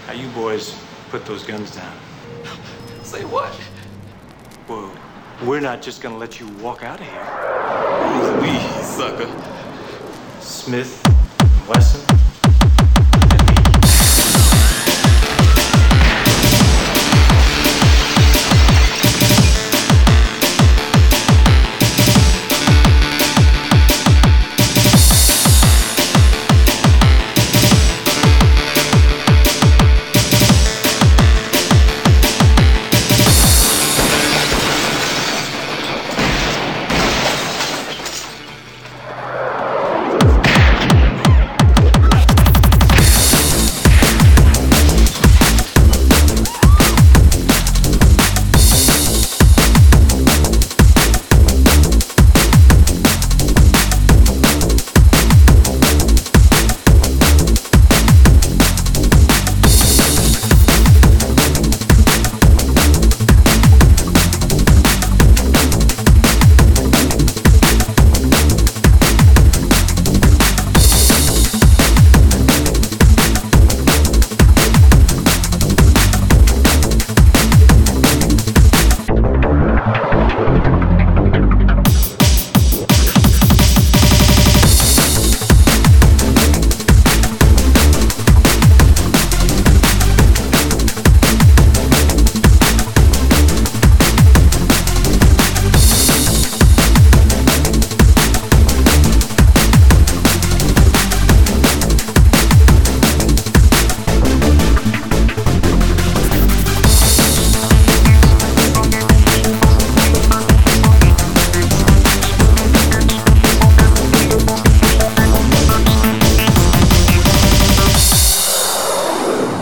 Now you boys put those guns down. Say what? Whoa. We're not just gonna let you walk out of here. Who's we, sucker? Smith, Wesson, and me.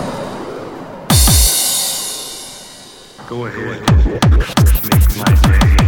Go ahead. Make my day.